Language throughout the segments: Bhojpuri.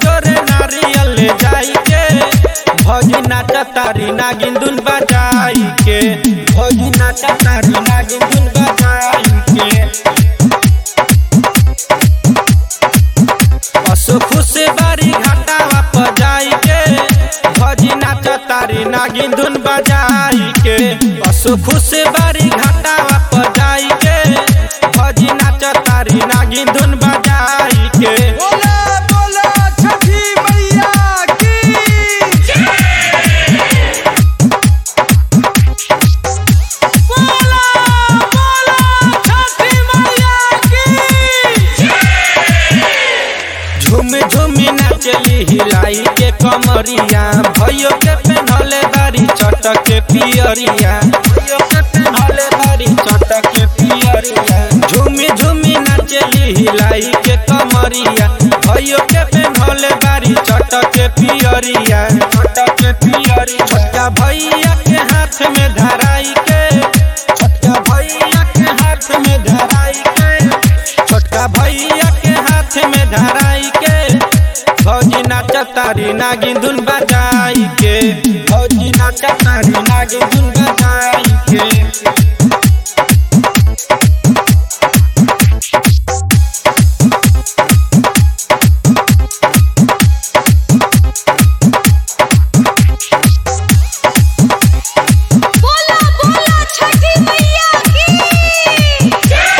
जोरे नारियल ले जाई के भौजी नाचा तारी नागिन धुन बजाई के भौजी नाचा तारी नागिन धुन बजाई के असो खुश बारी घाटावा पर जाई के भौजी नाचा तारी नागिन धुन बजाई के असो खुश बारी घाटावा पर जाई के भौजी नाचा तारी नागिन धुन बजाई के बोला बोला छठी मैया की बोला बोला छठी मैया की झूम झूम नाचली हिलाई के कमरिया भयो के पहनले बारी चटक के पियरिया भयो के पहनले बारी चटक के पियरिया झूम झूम नाचली हिलाई के कमरिया भयो के पहनले बारी चटक के पियरिया चटक के पियरिया छोटका भैया के हाथ में धराई के छोटका भैया के हाथ में धराई के छोटका भैया के हाथ में धराई के भौजी नाचा तारी नागिन धुन बजाई के भौजी नाचा तारी नागिन धुन बजाई के बोला बोला छठी मैया की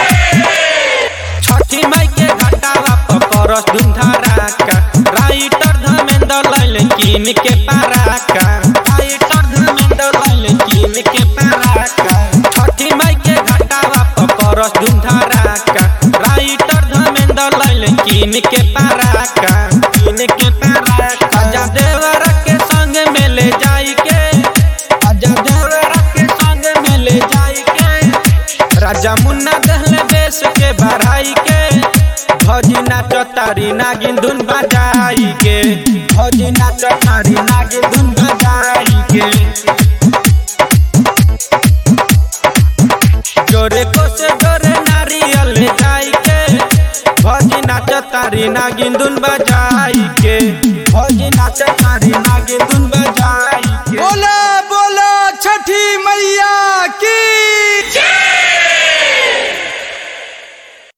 छठी माई के घाटावा पर परस धुन धराका राइटर धर्मेंद्र लैल कीन के पाराका राइटर धर्मेंद्र लैल कीन के पाराका छठी माई के घाटावा पर परस धुन धराका राइटर धर्मेंद्र लैल कीन के पाराका कीन के पाराका आजा देवरा के संग में ले जाई के आजा देवरा के संग में ले जाई के राजा मुन्ना दहले बेस के बढ़ाई के भौजी नाचा तारी नागिन धुन बजाई के भौजी नाचा तारी नागिन धुन बजाई के जोरे को से जोरे नारियल ले जाई के भौजी नाचा तारी नागिन धुन बजाई के भौजी नाचा तारी नागिन धुन बजाई के बोला